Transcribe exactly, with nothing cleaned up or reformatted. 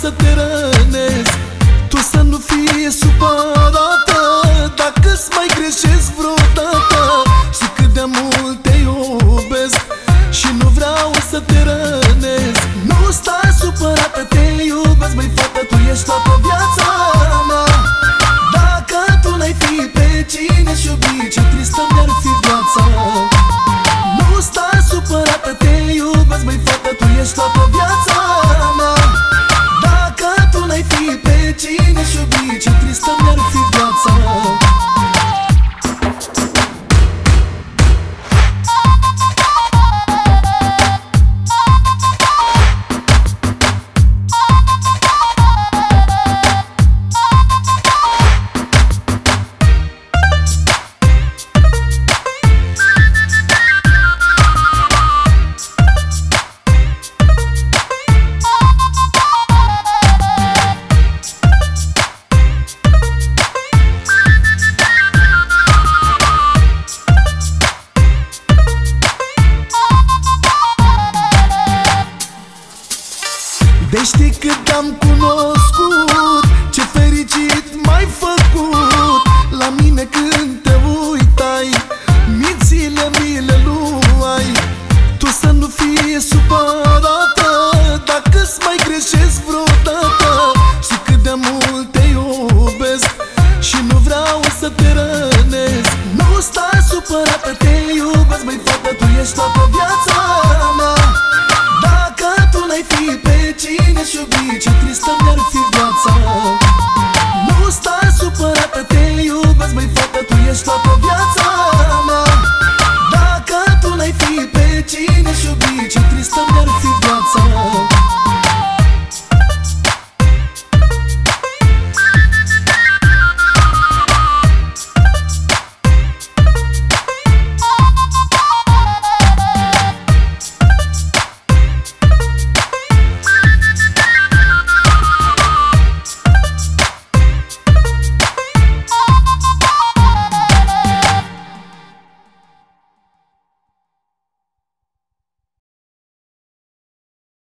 să te rănesc, tu să nu fii supărată dacă-ți mai greșesc vreodată. Și cât de mult te iubesc și nu vreau să te rănesc. Nu stai supărată, te iubesc, măi fată, tu ești toată viața mea. Dacă tu n-ai fi pe cine-și iubi, ce tristă mi-ar fi viața. Nu stai supărată, te iubesc, măi fată, tu ești toată viața mea. Dacă tu n-ai fi pe cine-și iubi, ce tristă mi-ar fi viața. De știi cât te-am cunoscut, ce fericit m-ai făcut la mine când te uitai, mințile mi le luai. Tu să nu fii supărată dacă-ți mai greșesc vreodată. Și cât de mult te iubesc și nu vreau să te rănesc. Nu stai supărată, te iubesc, măi fată, tu ești toată viața mea. Dacă tu n-ai fi pe cine-și iubi, ce tristă mi-ar fi viața. Nu stai supărată, te iubesc, măi fată, tu ești toată